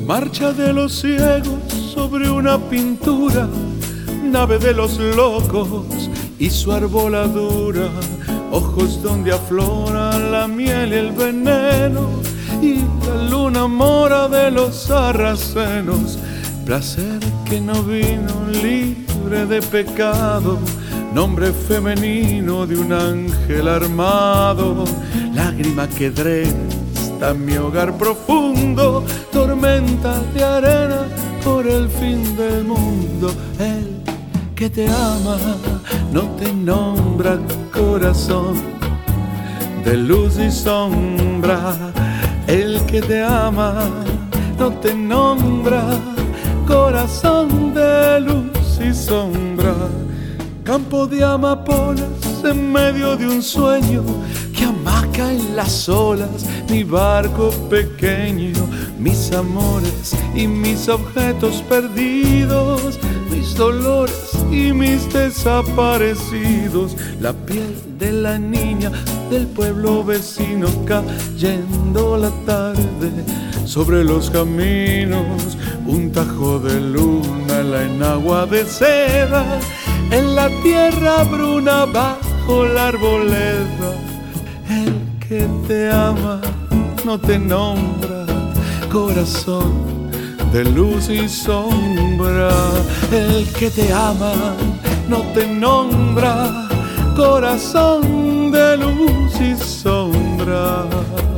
Marcha de los ciegos sobre una pintura, nave de los locos y su arboladura, ojos donde aflora la miel y el veneno, y la luna mora de los sarracenos. Placer que no vino libre de pecado, nombre femenino de un ángel armado. Lágrima que drena hasta mi hogar profundo, tormenta de arena por el fin del mundo. El que te ama no te nombra, corazón de luz y sombra. El que te ama no te nombra, corazón de luz y sombra. Campo de amapolas en medio de un sueño que amaca en las olas mi barco pequeño, mis amores y mis objetos perdidos, mis dolores y mis desaparecidos, la piel de la niña del pueblo vecino cayendo la tarde sobre los caminos, un tajo de luna, la enagua de seda, en la tierra bruna bajo la arboleda. El que te ama no te nombra, corazón de luz y sombra. El que te ama no te nombra, corazón de luz y sombra.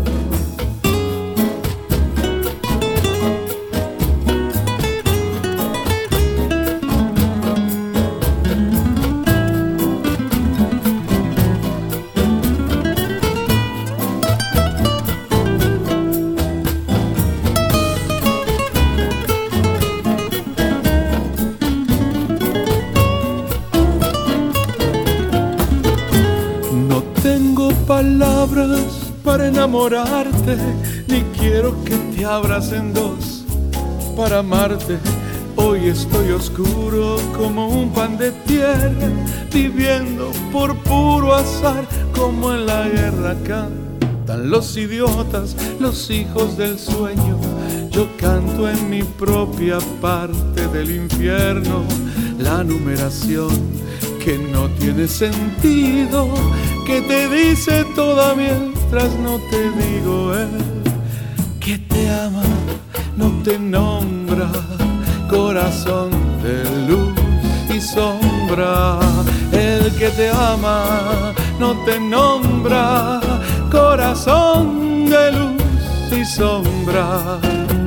Tengo palabras para enamorarte, ni quiero que te abras en dos para amarte. Hoy estoy oscuro como un pan de tierra, viviendo por puro azar como en la guerra. Cantan los idiotas, los hijos del sueño. Yo canto en mi propia parte del infierno, la numeración que no tiene sentido, que te dice toda mientras no te digo. Él que te ama no te nombra, corazón de luz y sombra. El que te ama no te nombra, corazón de luz y sombra.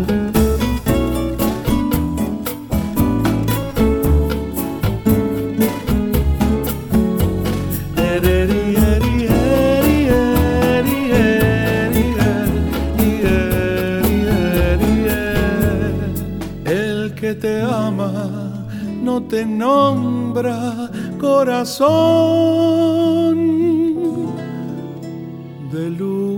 Que te ama no te nombra, corazón de luz